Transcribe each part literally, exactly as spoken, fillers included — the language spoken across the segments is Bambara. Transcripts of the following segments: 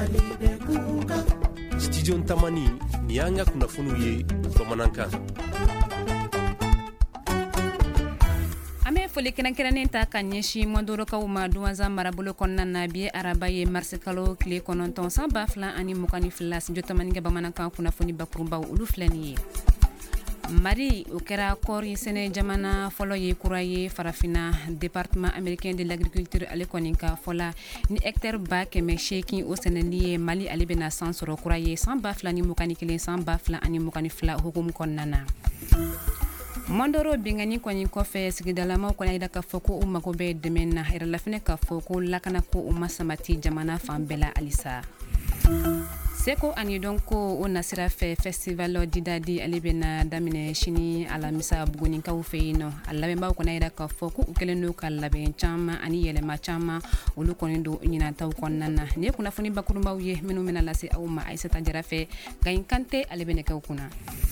studio tamani ni y'an ka kunnafoniw ye bamanankan. An bɛ foli kɛrɛnkɛrɛnnen ta ka ɲɛsin Mandorokaw ma Duwanza marabolo kɔnɔna na bi ye araba ye marisi kalo tile kɔnɔntɔn san ba fila ani mugan ni fila studio tamani kɛ bamanankan kunnafoni bakurunbaw olu filɛ nin ye. Mali o kɛra kɔri sɛnɛ jamana fɔlɔ ye kura ye farafina département américain de l'agriculture ale kɔni ka fɔla ni hectare ba kɛmɛ seegin o sɛnɛli ye Mali ale bɛna san sɔrɔ kura ye san ba fila ni mugan ni kelen san ba fila ani mugan ni fila hukumu kɔnɔna na. Mandoro bingani kɔni kɔfɛ sigidalamaw kɔni yira k'a fɔ ko u mago bɛ dɛmɛ na yɛrɛ la fɛnɛ k'a fɔ ko lakana ko u ma samati jamana fan bɛɛ la halisa. Seko ani dɔn ko o nasira fɛ festival didadi ale bɛna daminɛ sini alamisa bugunikaw fɛ yen nɔ a labɛnbaw kɔni yira k'a fɔ ko u kɛlen don ka labɛn caman ani yɛlɛma caman olu kɔni don ɲinataw kɔnɔna na ni ye kunnafoni bakurunbaw ye minnu bɛna lase aw ma Aisata Jara fɛ Gayin Kante ale bɛ nɛgɛw kunna.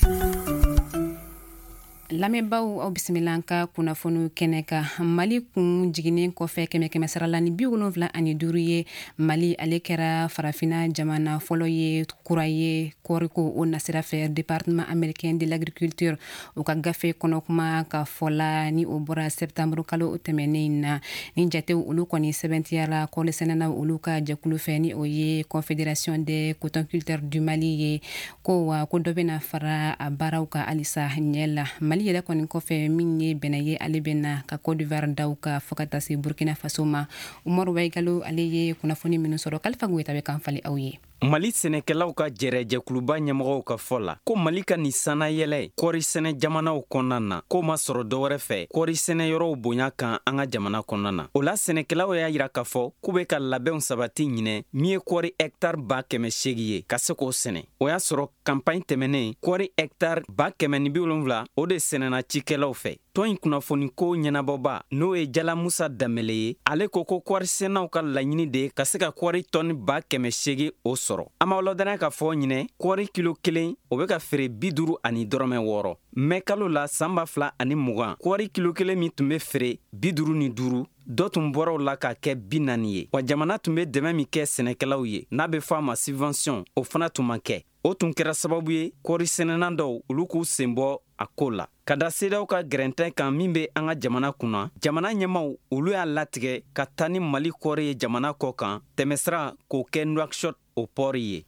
Lamɛnbaw aw bisimila an ka kunnafoni kɛnɛ ka Mali kun jiginen kɔfɛ kɛmɛ kɛmɛ sarala ni bi wolonwula ani duuru ye Mali ale kɛra farafina jamana fɔlɔ ye kura ye kɔriko o nasira fɛ département américain de l'agriculture o ka gafe kɔnɔ kuma ka fɔla ni o bɔra septembre kalo tɛmɛnen na ni jatew olu kɔni sɛbɛntiyara kɔɔri sɛnɛnaw olu ka jɛkulu fɛ ni o ye confédération des cotonculteurs du Mali ye ko wa ko dɔ bɛna fara a baaraw ka halisa ɲɛ la. Mali yɛrɛ kɔni kɔfɛ min ye bɛnɛ ye ale bɛna ka Côte d'Ivoire daw ka fɔ ka taa se Burkina Faso ma. Umaru Waigalo ale ye kunnafoni minnu sɔrɔ Kalifa Goyita bɛ kan fali aw ye. Mali sɛnɛkɛlaw ka jɛrɛjɛkuluba ɲɛmɔgɔw ka fɔ la ko Mali ka nin sanayɛlɛ kɔɔri sɛnɛ jamanaw kɔnɔna na ko ma sɔrɔ dɔwɛrɛ fɛ kɔɔri sɛnɛ yɔrɔw bonya kan an ka jamana kɔnɔna na. O la sɛnɛkɛlaw y'a yira k'a fɔ k'u bɛ ka labɛnw sabati ɲinɛ min ye kɔɔri hectare ba kɛmɛ seegin ye ka se k'o sɛnɛ. O y'a sɔrɔ campagne tɛmɛnen kɔɔri hectare ba kɛmɛ ni bi wolonwula o de sɛnɛna cikɛlaw fɛ. Tɔn in kunnafoni ko ɲɛnabɔba n'o ye Jala Musa Damele ye ale ko ko kɔɔri sɛnɛw ka laɲini de ka se ka kɔɔri tɔni ba kɛmɛ seegin o sɔrɔ. An b'aw ladannaya k'a fɔ ɲinɛ kɔɔri kilo kelen o bɛ ka feere bi duuru ani dɔrɔmɛ wɔɔrɔ. Mɛ kalo la san ba fila ani mugan kɔɔri kilo kelen min tun bɛ feere bi duuru ni duuru dɔ tun bɔra la ka kɛ bi naani ye wa jamana tun bɛ dɛmɛ min kɛ sɛnɛkɛlaw ye n'a bɛ fɔ a ma subvention o fana tun ma kɛ. O tun kɛra sababu ye kɔɔri sɛnɛnan dɔw olu k'u sen bɔ a ko la ka da seedaw ka gɛrɛntɛn kan min bɛ an ka jamana kunna. Jamana ɲɛmaw olu y'a latigɛ ka taa ni Mali kɔɔri ye jamana kɔ kan tɛmɛsira k'o kɛ Nouakchott o pɔri ye.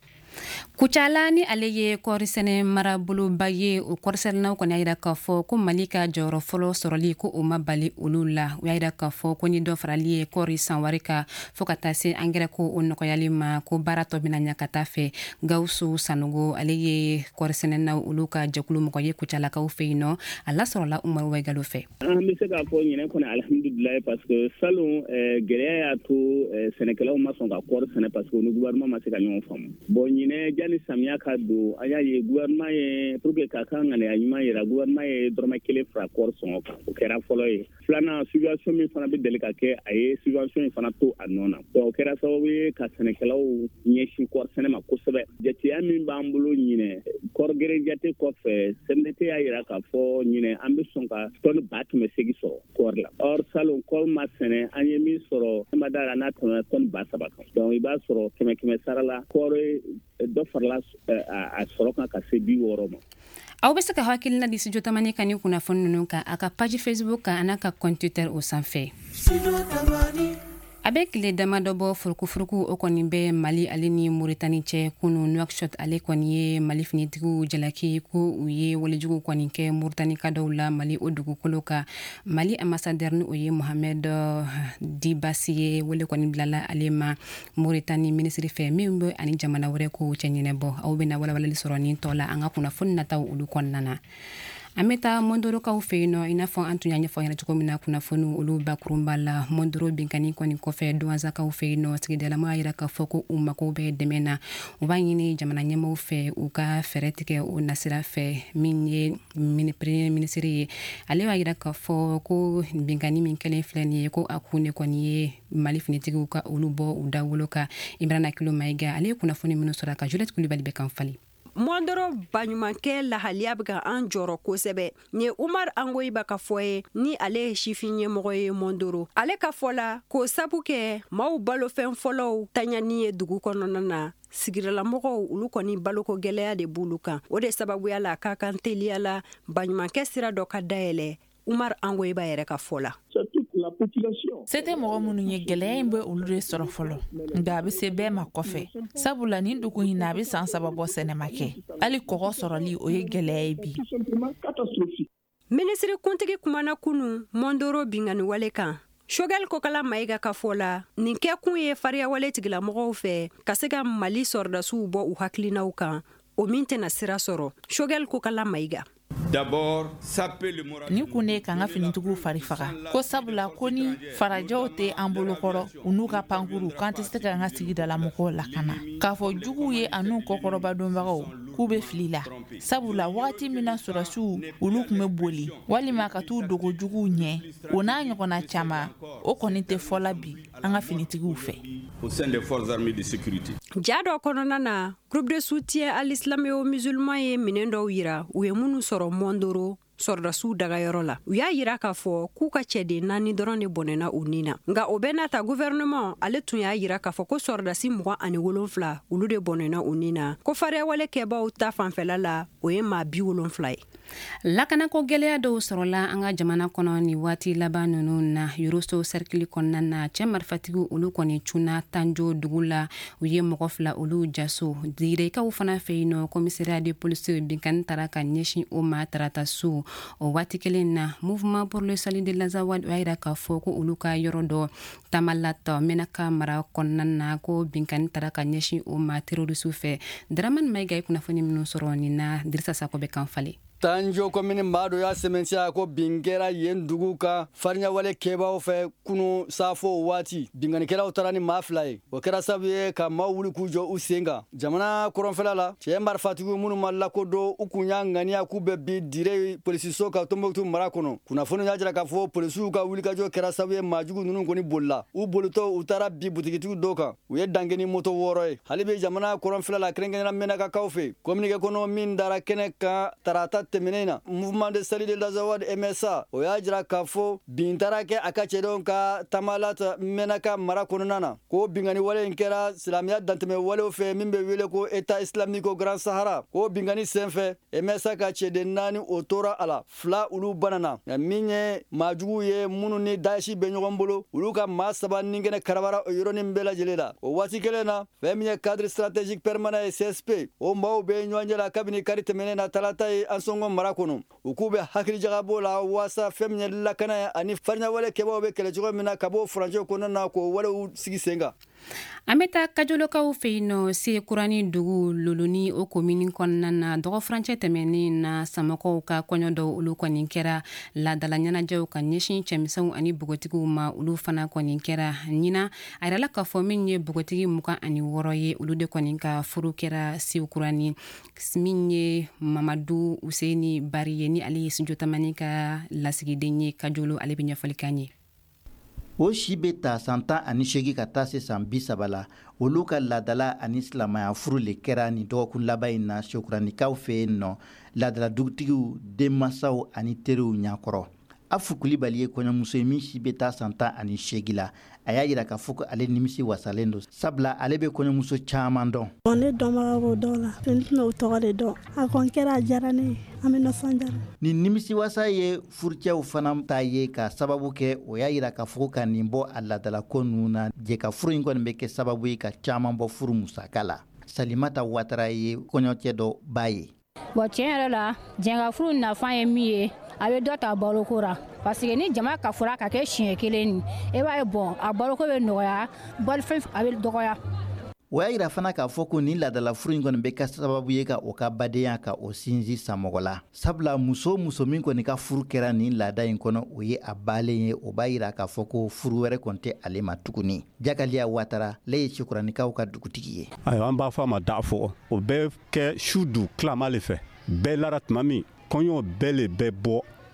Kucala ni ale ye kɔɔri sɛnɛ maraboloba ye o kɔɔri sɛnɛnaw kɔni y'a yira k'a fɔ ko Mali ka jɔyɔrɔ fɔlɔ sɔrɔli ko o ma bali olu la. O y'a yira k'a fɔ ko ni dɔ farali ye kɔɔri sanwari kan fɔ ka taa se angɛrɛ ko o nɔgɔyali ma ko baara tɔ bɛna ɲa ka taa fɛ. Gawusu Sanogo ale ye kɔɔri sɛnɛnaw olu ka jɛkulu mɔgɔ ye Kucalakaw fɛ yen nɔ a lasɔrɔla Umaru Waigalo fɛ. An bɛ se k'a fɔ ɲinɛ kɔni alhamdulilayi parce que salon gɛlɛya y'a to sɛnɛkɛlaw ma sɔn ka kɔɔri sɛnɛ parce que o ni gouvernement ma se ka ɲɔgɔn faamu. Bon ɲinɛ jani samiya ka don an y'a ye gouvernement ye pour que ka kan ŋaniya ɲuman yira gouvernement ye dɔrɔmɛ kelen fara kɔɔri sɔngɔ kan o kɛra fɔlɔ ye. Filanan subvention min fana bɛ deli ka kɛ a ye subvention in fana to a nɔ na. Donc o kɛra sababu ye ka sɛnɛkɛlaw ɲɛsin kɔɔri sɛnɛ ma kosɛbɛ. Jateya min b'an bolo ɲinɛ kɔɔri gere jate kɔfɛ C M D T y'a yira k'a fɔ ɲinɛ an bɛ sɔn ka tɔni ba kɛmɛ seegin sɔrɔ kɔɔri la. Or salon kɔɔri ma sɛnɛ an ye min sɔrɔ an ma da n'a tɛmɛ tɔni ba saba kan. Donc i b'a sɔrɔ kɛmɛ kɛmɛ sara la kɔɔri dɔ farala a sɔrɔ kan ka se bi wɔɔrɔ ma. Aw bɛ se ka hakilina di studio tamani kan ni kunnafoni ninnu kan a ka page Facebook kan an'a ka compte Twitter o sanfɛ. A bɛ tile dama dɔ bɔ furukufuruku o kɔni bɛ Mali ale ni Mauritanie cɛ kunu Nouakchott ale kɔni ye Mali finitigiw jalaki ko u ye walejugu kɔni kɛ Mauritanie ka dɔw la Mali o dugukolo kan. Mali ambassadeur ni o ye Mohamed Dibasi ye wele kɔni bilala ale ma Mauritanie ministre fɛ min bɛ ani jamana wɛrɛ ko cɛ ɲɛnɛbɔ. Aw bɛna walawalali sɔrɔ nin tɔ la an ka kunnafoni nataw olu kɔnɔna na. An bɛ taa Mandorokaw fɛ yen nɔ i n'a fɔ an tun y'a ɲɛfɔ ɲɛna cogo min na kunnafoni olu bakurunba la Mandoro binkani kɔni kɔfɛ Duwanzakaw fɛ yen nɔ sigidalama y'a yira k'a fɔ ko u mago bɛ dɛmɛ na u b'a ɲini jamana ɲɛmaaw fɛ u ka fɛɛrɛ tigɛ o nasira fɛ min ye premier ministre ye ale b'a yira k'a fɔ ko binkani min kɛlen filɛ nin ye ko a kun de kɔni ye Mali finitigiw ka olu bɔ u dawolo kan Ibrahima Kilo Mayiga ale ye kunnafoni minnu sɔrɔ ka Juliette Kulibali bɛ kan fali. Mondoro baɲumankɛ lahaliya bɛ ka an jɔrɔ kosɛbɛ. Ni Umar Angoyiba ka fɔ ye ni ale ye sifin ɲɛmɔgɔ ye Mondoro. Ale ka fɔ la k'o sabu kɛ maaw balofɛn fɔlɔw taɲani ye dugu kɔnɔna na. Sigidalamɔgɔw olu kɔni baloko gɛlɛya de b'olu kan. O de sababuya la k'a kan teliya la baɲumankɛ sira dɔ ka dayɛlɛ. Umar Angoyiba yɛrɛ ka fɔ la. C'était mɔgɔ minnu ye gɛlɛya in bɛ olu de sɔrɔ fɔlɔ nka a bɛ se bɛɛ ma kɔfɛ sabula nin dugu in na a bɛ san saba bɔ sɛnɛ ma kɛ hali kɔgɔ sɔrɔli o ye gɛlɛya ye bi. Minisiri kuntigi kumana kunu Mondoro bingani wale kan. Shogel Kokala Maïga ka fɔ la nin kɛkun ye fariya wale tigilamɔgɔw fɛ ka se ka Mali sɔrɔdasiw bɔ u hakilinaw kan o min tɛna sira sɔrɔ. Shogel Kokala Maïga. Ni kun ne kan ka finitigiw fari faga ko sabula ko ni farajɛw tɛ an bolo kɔrɔ u n'u ka pankuru kan tɛ se ka an ka sigidala mɔgɔw lakana k'a fɔ juguw ye a n'u kɔkɔrɔba donbagaw k'u bɛ fili la sabula wagati min na sɔrɔsiw olu tun bɛ boli walima ka t'u dogo juguw ɲɛ o n'a ɲɔgɔnna caman o kɔni tɛ fɔla bi an ka finitigiw fɛ. Ja dɔ kɔnɔna na groupe de soutien à l'islam et aux musulmans ye minɛn dɔw yira u ye minnu sɔrɔ Mondoro sɔrɔdasiw dagayɔrɔ la u y'a yira k'a fɔ k'u ka cɛden naani dɔrɔn de bɔnɛna u ni na nka o bɛɛ n'a ta gouvernement ale tun y'a yira k'a fɔ ko sɔrɔdasi mugan ani wolonfila olu de bɔnɛna u ni na ko fariyawale kɛbaw ta fanfɛla la o ye maa bi wolonfila ye. Lakanako gɛlɛya dɔw sɔrɔla an ka jamana kɔnɔ ni waati laban ninnu na Yoroso cercle kɔnɔna na cɛ marifatigiw olu kɔni cunna Tanjo dugu la u ye mɔgɔ fila olu jaso direkaw fana fɛ yen nɔ commissariat de police binkani tara ka ɲɛsin o ma tarata su o waati kelen na mouvement pour le salut de l'Azawad y'a yira k'a fɔ ko olu ka yɔrɔ dɔ tamalata Menaka mara kɔnɔna na ko binkani tara ka ɲɛsin o ma terroriste fɛ Dramane Maïga ye kunnafoni minnu sɔrɔ nin na Dirisa Sako bɛ kan falen. Tanjo komini maado ya sementia ko bingera yen dugu ka farinya wale kɛbaw fɛ kunu safo waati binganikɛlaw tara ni maa fila ye o kɛra sabu ye ka maaw wuli k'u jɔ u sen kan jamana kɔrɔnfɛla la cɛ marifatigiw minnu ma lakodɔn u kun y'a ŋaniya k'u bɛ bi dire polisiso ka Tombouctou mara kɔnɔ kunnafoni y'a jira k'a fɔ polisiw ka wulikajɔ kɛra sabu ye maajugu ninnu kɔni bolila u bolitɔ u taara bi butigitigiw dɔw kan u ye dangeni moto wɔɔrɔ ye hali bi jamana kɔrɔnfɛla la kɛrɛnkɛrɛnna Menakakaw fɛ communiqué kɔnɔ min dara kɛnɛ kan tarata tɛmɛnen mouvement de salut de l'Azawad M S A o y'a jira k'a fɔ bintara kɛ a ka cɛdenw ka tamalata Menaka mara kɔnɔna na ko bingani wale in kɛra silamɛya dantɛmɛ walew fɛ min bɛ wele ko État islamique au Grand Sahara ko bingani senfɛ M S A ka cɛden naani o tora a la fila olu banana nka min ye maajugu ye minnu ni Daesh bɛ ɲɔgɔn bolo olu ka maa saba ni kɛnɛ karabara o yɔrɔnin bɛɛ lajɛlen la o waati kelen na fɛn min ye cadre stratégique permanent ye C S P o maaw bɛ ɲɔgɔn cɛ la kabini kari tɛmɛnen na talata ye an sɔngɔ mara kɔnɔ u k'u bɛ hakili jagabɔ la waasa fɛn min ye lakana ye ani farinya wale kɛbaw bɛ kɛlɛ cogo min na ka bɔ furancɛw kɔnɔna na k'o walew sigi sen kan. An bɛ taa Kajolokaw fɛ yen nɔ Sekurani dugu Loloni o komini kɔnɔna na dɔgɔ furancɛ tɛmɛnen na Samakaw ka kɔɲɔ dɔw olu kɔni kɛra laadala ɲɛnajɛw ka ɲɛsin cɛmisɛnw ani bogotigiw ma olu fana kɔni kɛra ɲina a yɛrɛ la k'a fɔ min ye bogotigi mugan ani wɔɔrɔ ye olu de kɔni ka furu kɛra Sekurani min ye Mamadu Useni Bari ye ni ale ye Studio Tamani ka lasigiden ye Kajolo ale bɛ ɲɛfɔli k'an ye. O si bɛ ta san tan ani seegin ka taa se san bi saba la olu ka laadala ani silamaya furu le kɛra nin dɔgɔkun laban in na Sekuranikaw fɛ yen nɔ laadala dugutigiw denmansaw ani teriw ɲakɔrɔ. Afu Kulibali ye kɔɲɔmuso ye min si bɛ taa san tan ani seegin la a y'a yira k'a fɔ ko ale nimisi wasalen don sabula ale bɛ kɔɲɔmuso caman dɔn. Ne dɔnbaga b'o dɔw la n tɛna o tɔgɔ de dɔn a kɔni kɛra a diyara ne ye an bɛ nisɔndiya. Nin nimisi wasa ye furucɛw fana ta ye ka sababu kɛ o y'a yira k'a fɔ ka nin bɔ a laadalako ninnu na jɛka furu in kɔni bɛ kɛ sababu ye ka caman bɔ furu musaka la. Salimata Watara ye kɔɲɔcɛ dɔ ba ye. Bon tiɲɛ yɛrɛ la jɛnka furu nafa ye min ye a bɛ dɔ ta baloko la parce que ni jama ka fura ka kɛ siɲɛ kelen ni e b'a ye bɔn a baloko bɛ nɔgɔya balifɛn a bɛ dɔgɔya. O y'a yira fana k'a fɔ ko nin laadala furu in kɔni bɛ ka sababu ye ka o ka badenya ka o sinsin samɔgɔ la sabula muso muso min kɔni ka furu kɛra nin laada in kɔnɔ o ye a balen ye o b'a yira k'a fɔ ko furu wɛrɛ kɔni tɛ ale ma tuguni. Jakaliya Watara ale ye Sekuranikaw ka dugutigi ye. Ayiwa an b'a fɔ a ma da fɔ o bɛ kɛ su du tilama le fɛ bɛɛ lara tuma min kɔɲɔ bɛɛ le bɛ bɔ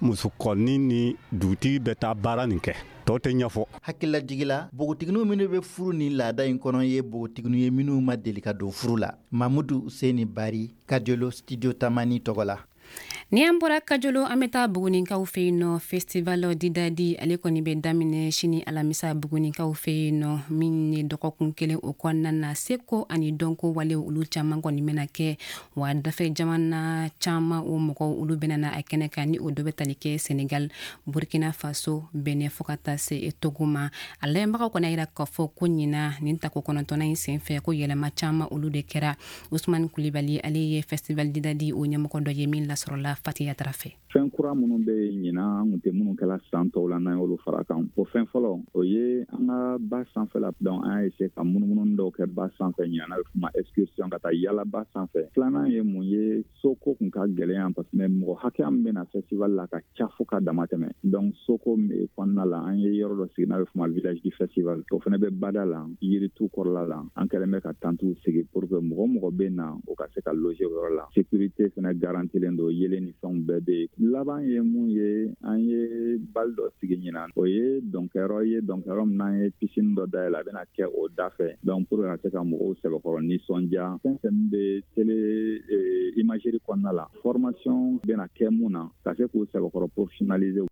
musukɔrɔni ni dugutigi bɛ taa baara nin kɛ tɔ tɛ ɲɛfɔ. Hakilila jigila bogotiginiw minnu bɛ furu ni laada in kɔnɔ ye bogotiginiw ye minnu ma deli ka don furu la. Mamudu Useni Bari, Kajolo, Studio Tamani tɔgɔ la. Ni an bɔra Kajolo an bɛ taa Bugunikaw fɛ yen nɔ festival Didadi ale kɔni bɛ daminɛ sini alamisa Bugunikaw fɛ yen nɔ min ye dɔgɔkun kelen o kɔnɔna na seko ani dɔnko wale olu caman kɔni bɛna kɛ wa dafɛ jamana caman o mɔgɔw olu bɛna na a kɛnɛ kan ni o dɔ bɛ tali kɛ Senegal, Burkina Faso, Benin fo ka taa se Togo ma. A lamɛnbagaw kɔni y'a jira k'a fɔ ko ɲina nin tako kɔnɔntɔnna in senfɛ ko yɛlɛma caman olu de kɛra. Usman Kulibali ale ye festival Didadi o ɲɛmɔgɔ dɔ ye min lasɔrɔla Fatiya Tarafe. Fɛn kura minnu bɛ ɲina an kun tɛ minnu kɛla san tɔw la n'an y'olu fara kan. O fɛn fɔlɔ o ye an ka ba sanfɛla donc an y'a essayer ka munumunu dɔw kɛ ba sanfɛ ɲina n'a bɛ f'o ma excursion ka taa yala ba sanfɛ. Filanan ye mun ye Soko kun ka gɛlɛn parce que mɔgɔ hakɛya min bɛna festival la ka ca fo ka dama tɛmɛ. Donc Soko kɔnɔna la an ye yɔrɔ dɔ sigi n'a bɛ f'o ma village du festival. O fana bɛ bada la yiritu kɔrɔla la an kɛlen bɛ ka tantu sigi pour que mɔgɔ mɔgɔ bɛ na o ka se ka loger o yɔrɔ la. Sécurité fana garantilen don yelen ni fɛnw bɛɛ bɛ laban ye mun ye an ye bal dɔ sigi ɲinan o ye dɔnkɛyɔrɔ ye dɔnkɛyɔrɔ min n'an ye piscine dɔ dayɛlɛ a bɛna kɛ o da fɛ donc pour ka se ka mɔgɔw sɛbɛkɔrɔ nisɔndiya fɛn fɛn bɛ télé imagerie kɔnɔna la formation bɛna kɛ mun na ka se k'u sɛbɛkɔrɔ professionnaliser.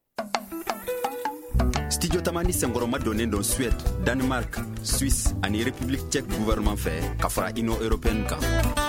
Studio Tamani senkɔrɔma donnen don Suède, Danemark, Suisse ani République tchèque gouvernement fɛ ka fara Union européenne kan.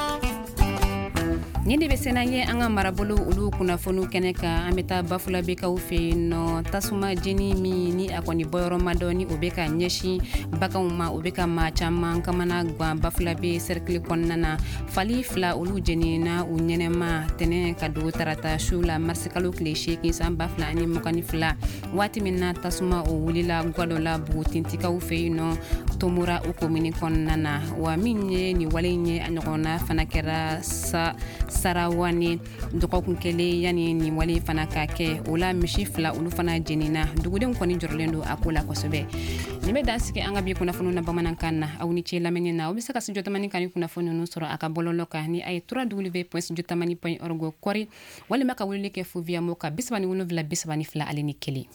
Ni de bɛ sena ye an ka marabolo olu kunnafoniw kɛnɛ kan an bɛ taa Bafulabekaw fɛ yen nɔ tasuma jeni min ni a kɔni bɔyɔrɔ ma dɔn ni o bɛ ka ɲɛsin baganw ma o bɛ ka maa caman kamana gan Bafulabe cercle kɔnɔna na fali fila olu jenina u ɲɛnɛma tɛnɛ ka dogo tarata su la marisi kalo tile seegin san ba fila ani mugan ni fila waati min na tasuma o wulila gadɔ la bugutintikaw fɛ yen nɔ Tomora o komini kɔnɔna na wa min ye nin wale in ye a ɲɔgɔnna fana kɛra sa Sarawane dɔgɔkun kelen yani nin wale fana ka kɛ o la misi fila olu fana jenina dugudenw kɔni jɔrɔlen don a ko la kosɛbɛ. Nin bɛ dan sigi an ka bi kunnafoniw na bamanankan na aw ni ce lamɛnni na o bɛ se ka Studio Tamani kan ni kunnafoni ninnu sɔrɔ a ka bɔlɔlɔ kan ni a ye w point studio tamani point org kɔri walima ka weleli kɛ fo via mo ka bi saba ni wolonwula bi saba ni fila ale ni kelen.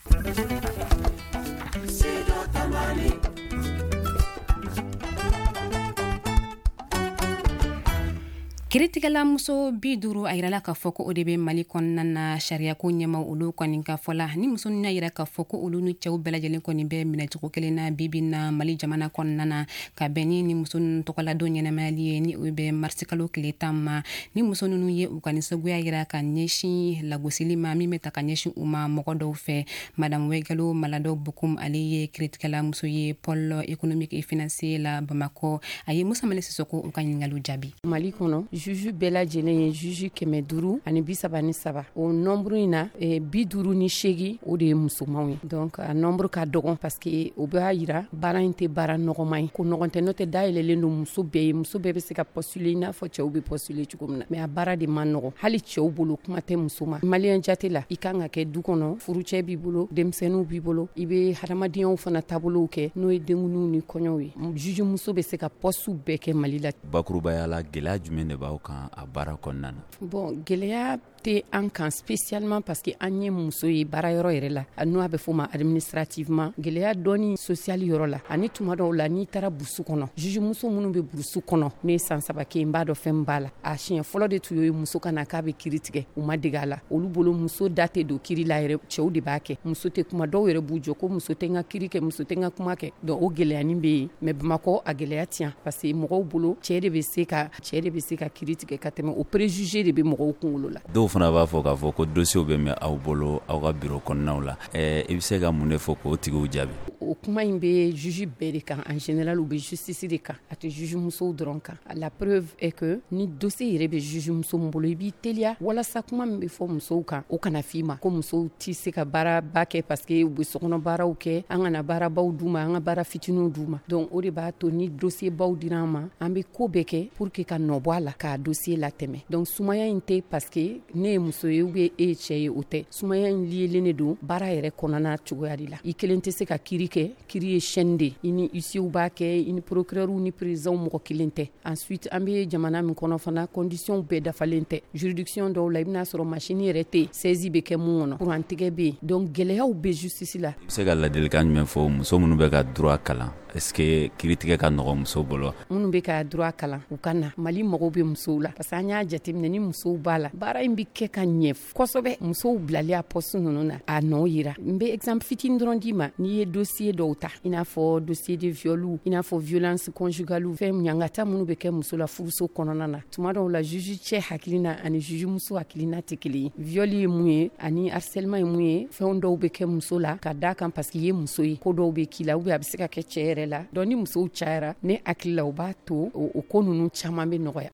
Kiritigɛla muso bi duuru a yirala k'a fɔ ko o de bɛ Mali kɔnɔna na sariya ko ɲɛma olu kɔni ka fɔ la ni muso ninnu y'a yira k'a fɔ ko olu ni cɛw bɛɛ lajɛlen kɔni bɛ minɛcogo kelen na bibi na Mali jamana kɔnɔna na ka bɛn ni ni muso ninnu tɔgɔladon ɲɛnɛmayali ye ni o bɛ marisi kalo tile tan ma ni muso ninnu ye u ka nisɔngoya yira ka ɲɛsin lagosili ma min bɛ ta ka ɲɛsin u ma mɔgɔ dɔw fɛ Madame Wegalo Malado Bokoum ale ye kiritigɛla muso ye pôle économique et financier la Bamako a ye Musa Male Sisoko u ka ɲininkaliw jaabi. Mali kɔnɔ juge bɛɛ lajɛlen ye juge kɛmɛ duuru ani bi saba ni saba o nombre in na eh, bi duuru ni seegin o de ye musomanw ye donc a nombre ka dɔgɔn parce que o b'a yira baara in tɛ baara nɔgɔman ye ko nɔgɔn tɛ n'o tɛ dayɛlɛlen don muso bɛɛ ye muso bɛɛ bɛ se ka postuler i n'a fɔ cɛw bɛ postuler cogo min na mais a baara de man nɔgɔn hali cɛw bolo kuma tɛ muso ma maliyɛn jate la i kan ka kɛ du kɔnɔ furucɛ b'i bolo denmisɛnninw b'i bolo i bɛ hadamadenyaw fana taabolow kɛ n'o ye denkunuw ni kɔɲɔw ye juge muso bɛ se ka postu bɛɛ kɛ Mali la. Bakurubaya la gɛlɛya jumɛn de b'aw kan a baara kɔnɔna na? Bon gɛlɛya tɛ an kan spécialement parce que an ye muso ye baara yɔrɔ yɛrɛ la n'o a bɛ fɔ ma administrativement gɛlɛya dɔɔni social yɔrɔ la ani tuma dɔw la n'i taara burusu kɔnɔ juge muso minnu bɛ burusu kɔnɔ ne ye san saba kɛ n b'a dɔn fɛn b'a la a siɲɛ fɔlɔ de tun ye muso ka na k'a bɛ kiri tigɛ u ma dege a la olu bolo muso da tɛ don kiri la yɛrɛ cɛw de b'a kɛ muso tɛ kuma dɔw yɛrɛ b'u jɔ ko muso tɛ n ka kiri kɛ muso tɛ n ka kuma kɛ donc o gɛlɛyanin bɛ yen mais Bamakɔ a gɛlɛya tiɲɛ parce que mɔgɔw bolo cɛ de bɛ se ka cɛ de bɛ se ka kiri tigɛ ka tɛmɛ o préjugé de bɛ mɔgɔw kunkolo la. Dɔw fana b'a fɔ k'a fɔ ko dossier bɛ mɛn aw bolo aw ka bureau kɔnɔnaw la ɛɛ i bɛ se ka mun de fɔ k'o tigiw jaabi? O kuma in bɛ juge bɛɛ de kan en général u bɛ justice de kan a tɛ juge musow dɔrɔn kan la preuve est que ni dossier yɛrɛ bɛ juge muso min bolo i b'i teliya walasa kuma min bɛ fɔ musow kan o kana f'i ma ko musow tɛ se ka baaraba kɛ parce que u bɛ sokɔnɔ baaraw kɛ an kana baarabaw d'u ma an ka baara fitininw d'u ma donc o de b'a to ni dossier baw dira an ma an bɛ ko bɛɛ kɛ pour que ka nɔ bɔ a la k'a dossier latɛmɛ donc sumaya in tɛ parce que ne ye muso ye ou bien e ye cɛ ye o tɛ sumaya in liyelen de don baara yɛrɛ kɔnɔna cogoya de la i kelen tɛ se ka kiri kɛ kɛ kiri ye chaîne de i ni huissier b'a kɛ i ni procureur ni président mɔgɔ kelen tɛ ensuite an be jamana min kɔnɔ fana condition bɛɛ dafalen tɛ juridiction dɔw la i bɛna sɔrɔ machine yɛrɛ tɛ saisie bɛ kɛ mun kɔnɔ courant tigɛ bɛ yen donc gɛlɛyaw bɛ justice la. Se ka ladilikan jumɛn fɔ muso minnu bɛ ka droit kalan est-ce que kiritigɛ ka nɔgɔ muso bolo minnu bɛ ka droit kalan u ka na mali mɔgɔw bɛ musow la parce que an y'a jateminɛ ni musow b'a la baara in bɛ kɛ ka ɲɛ kosɛbɛ musow bilali a poste ninnu na a nɔ yira n bɛ exemple fitinin dɔrɔn d'i ma n'i ye dossier dɔw ta i n'a fɔ dossier de viol i n'a fɔ violence conjugale fɛn ɲangata minnu bɛ kɛ muso la furuso kɔnɔna na tuma dɔw la juge cɛ hakilina ani juge muso hakilina tɛ kelen ye viol ye mun ye ani harcèlement ye mun ye fɛn dɔw bɛ kɛ muso la ka da kan parce que i ye muso ye ko dɔw bɛ k'i la ou bien a bɛ se ka kɛ cɛ yɛrɛ la donc ni musow cayara ne hakili la u b'a to o ko ninnu caman bɛ nɔgɔya